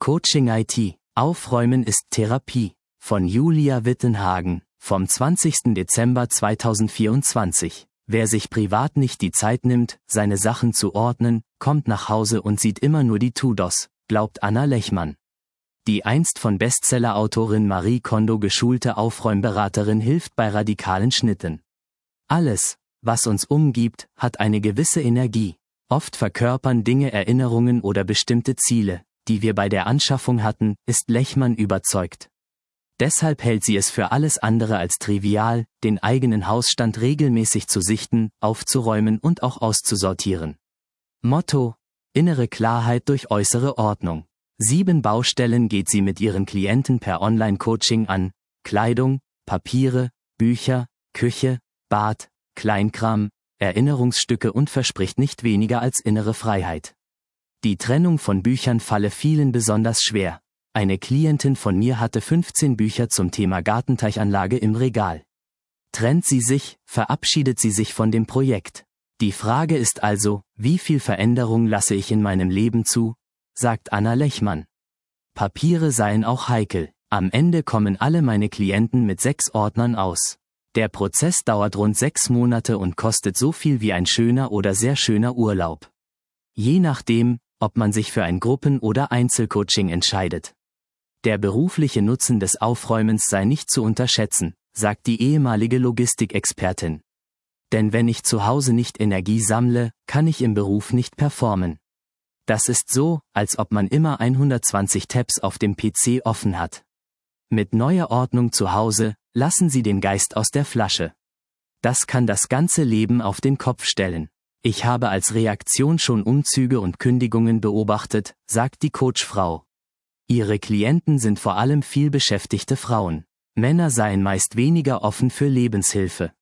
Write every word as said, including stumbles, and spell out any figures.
Coaching I T, Aufräumen ist Therapie, von Julia Wittenhagen, vom zwanzigsten Dezember zweitausendvierundzwanzig. Wer sich privat nicht die Zeit nimmt, seine Sachen zu ordnen, kommt nach Hause und sieht immer nur die To-Dos, glaubt Anna Lechmann. Die einst von Bestseller-Autorin Marie Kondo geschulte Aufräumberaterin hilft bei radikalen Schnitten. Alles, was uns umgibt, hat eine gewisse Energie. Oft verkörpern Dinge Erinnerungen oder bestimmte Ziele, die wir bei der Anschaffung hatten, ist Lechmann überzeugt. Deshalb hält sie es für alles andere als trivial, den eigenen Hausstand regelmäßig zu sichten, aufzuräumen und auch auszusortieren. Motto: innere Klarheit durch äußere Ordnung. Sieben Baustellen geht sie mit ihren Klienten per Online-Coaching an: Kleidung, Papiere, Bücher, Küche, Bad, Kleinkram, Erinnerungsstücke und verspricht nicht weniger als innere Freiheit. Die Trennung von Büchern falle vielen besonders schwer. Eine Klientin von mir hatte fünfzehn Bücher zum Thema Gartenteichanlage im Regal. Trennt sie sich, verabschiedet sie sich von dem Projekt. Die Frage ist also, wie viel Veränderung lasse ich in meinem Leben zu, sagt Anna Lechmann. Papiere seien auch heikel. Am Ende kommen alle meine Klienten mit sechs Ordnern aus. Der Prozess dauert rund sechs Monate und kostet so viel wie ein schöner oder sehr schöner Urlaub. Je nachdem, ob man sich für ein Gruppen- oder Einzelcoaching entscheidet. Der berufliche Nutzen des Aufräumens sei nicht zu unterschätzen, sagt die ehemalige Logistikexpertin. Denn wenn ich zu Hause nicht Energie sammle, kann ich im Beruf nicht performen. Das ist so, als ob man immer hundertzwanzig Tabs auf dem P C offen hat. Mit neuer Ordnung zu Hause, lassen Sie den Geist aus der Flasche. Das kann das ganze Leben auf den Kopf stellen. Ich habe als Reaktion schon Umzüge und Kündigungen beobachtet, sagt die Coachfrau. Ihre Klienten sind vor allem vielbeschäftigte Frauen. Männer seien meist weniger offen für Lebenshilfe.